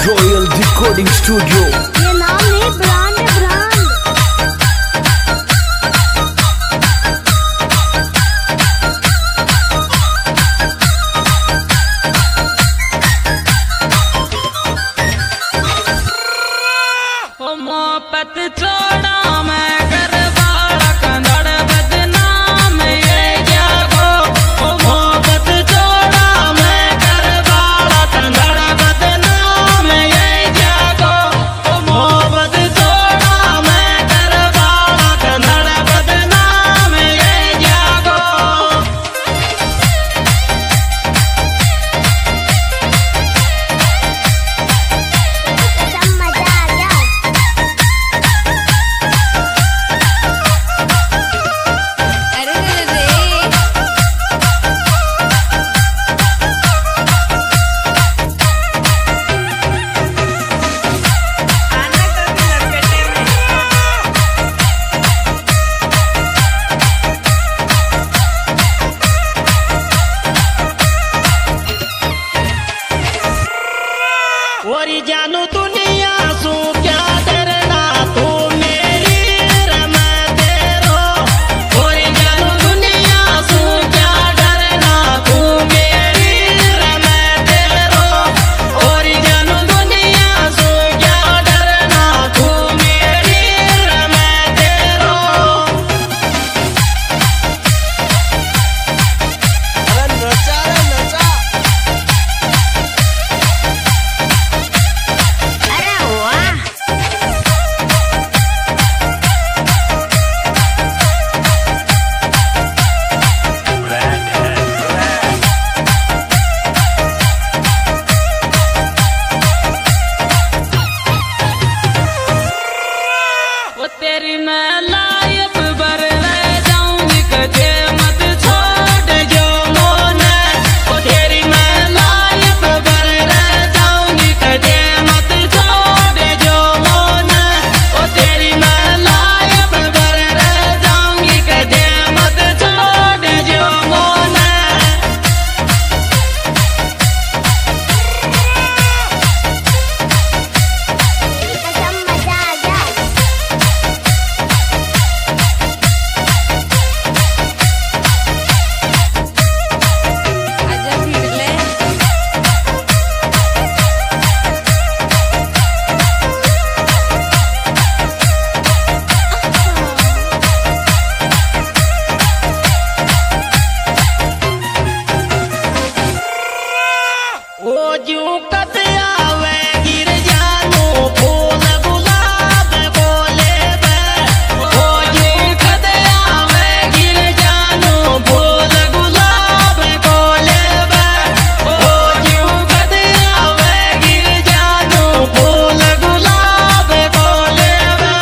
Royal recording studio. ये नाम नहीं, ब्रांड है, ब्रांड। मोहब्बत छोड़ा मैं करवाड़ा कंधड़ बदनाम ये क्या गो। मोहब्बत छोड़ा मैं करवाड़ा कंधड़ बदनाम ये क्या गो। मोहब्बत छोड़ा मैं करवाड़ा कंधड़ बदनाम ये क्या गो। एकदम मजा आ गया। अरे रे और जानू दुनिया सू क्या डरना तू मेरी रमते रो। और जानू दुनिया सू क्या डरना तू मेरी रमते रो। और जानू दुनिया सू क्या डरना तू मेरी रमते रो। अरे नचा रे नचा। अरे वाह। वो तेरी मैं लायक बर रह जाऊंगी कदे मत छोड़ जो मोने। वो तेरी मैं लायक बर रह जाऊंगी कदे मत छोड़ जो मोने। वो तेरी मैं लायक बर रह जाऊंगी कदे मत छोड़ जो मोने। एकदम मजा आ गया। आजा भिडले ओ जू कद आवे गिर जानू फूल गुलाब बोले बे। ओ जू कद आवे गिर जानू फूल गुलाब बोले बे। ओ जू कद आवे गिर जानू फूल गुलाब बोले बे।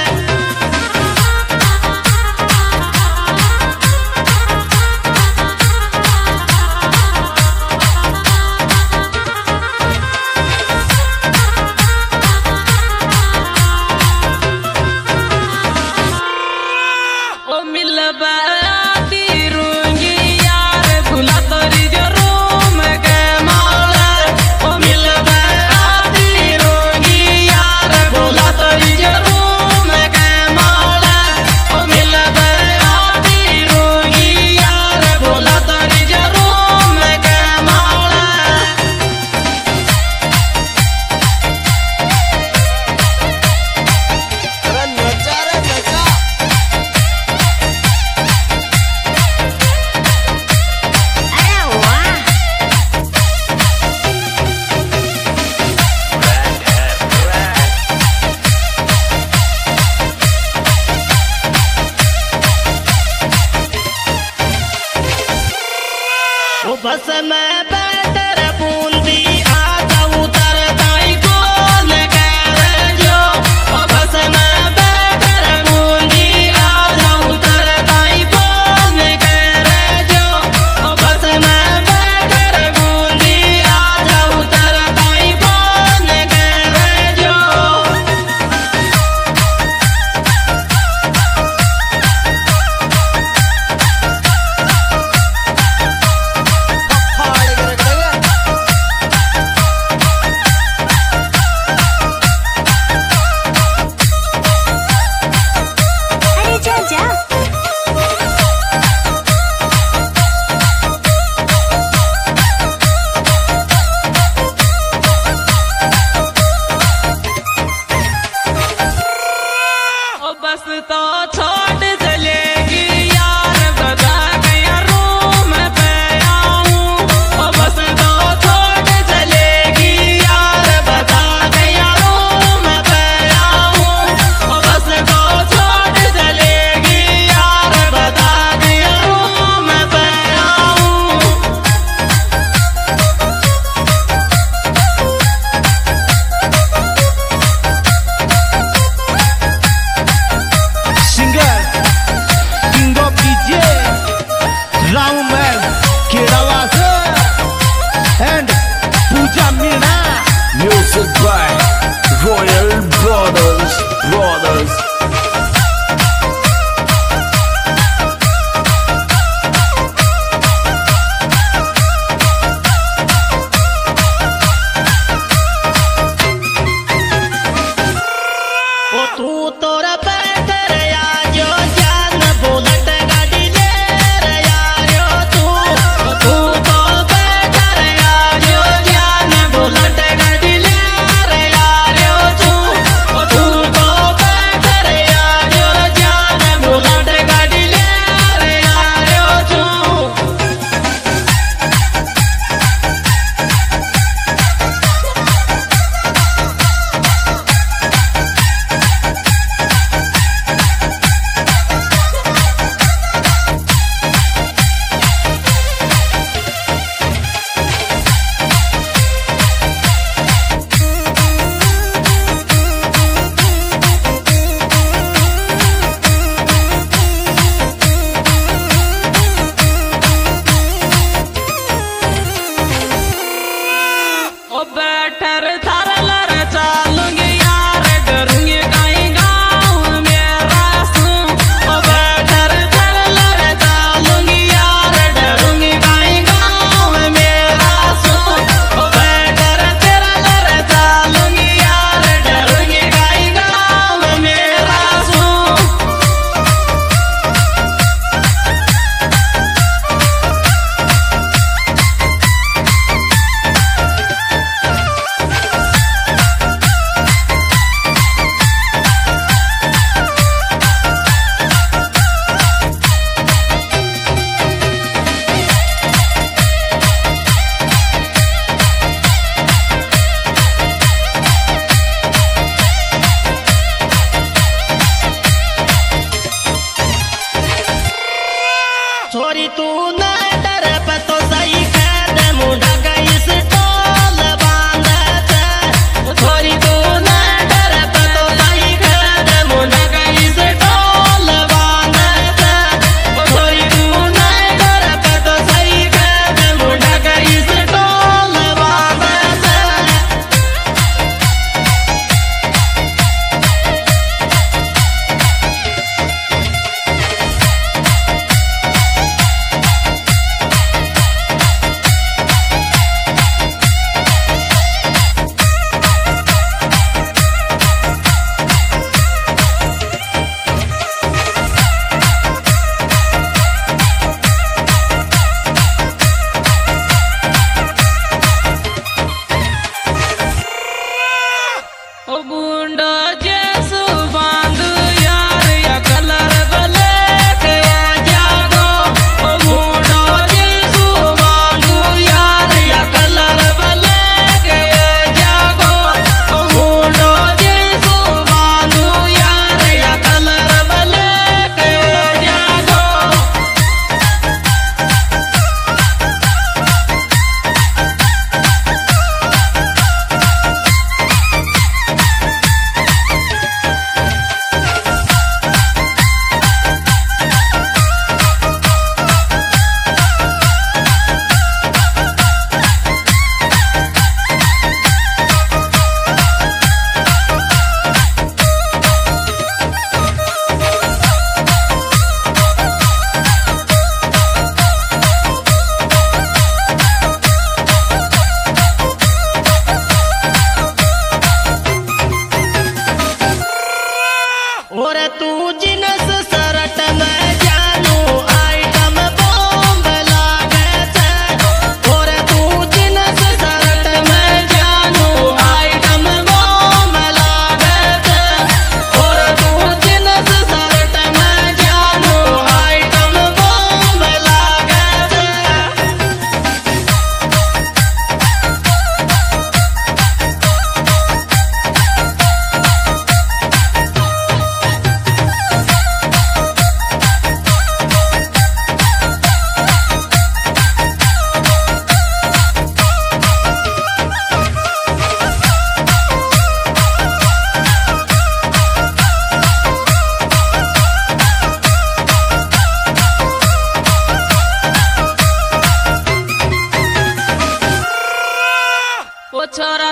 ओ मिलबा आती रूंगी यार भुला तोरी जो रूम के माला। ओ मिलबा आती रूंगी यार भुला तोरी जो रूम के माला। ओ मिलबा आती रूंगी यार भुला तोरी जो रूम के माला। अरे नचा रे नचा। अरे वाह। ओ बस मैं बैठर बूंदी आजा उतर दाई कौन कर जो। ओ बस मैं बैठर बूंदी आजा उतर दाई कौन कर जो। ओ बस मैं बैठर बूंदी आजा उतर दाई कौन कर जो। फाड़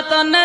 तने